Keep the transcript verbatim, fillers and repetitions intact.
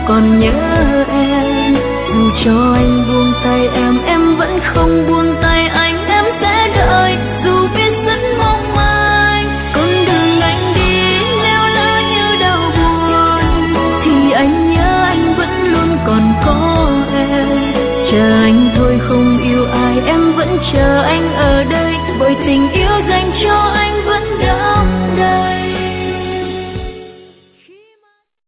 còn nhớ em. Dù cho anh buông tay em, em vẫn không buông tay anh, em sẽ đợi dù biết rất mong manh. Con đường anh đi nếu lỡ như đau buồn thì anh nhớ anh vẫn luôn còn có em. Chờ anh thôi không yêu ai, em vẫn chờ anh ở đây, bởi tình yêu dành cho anh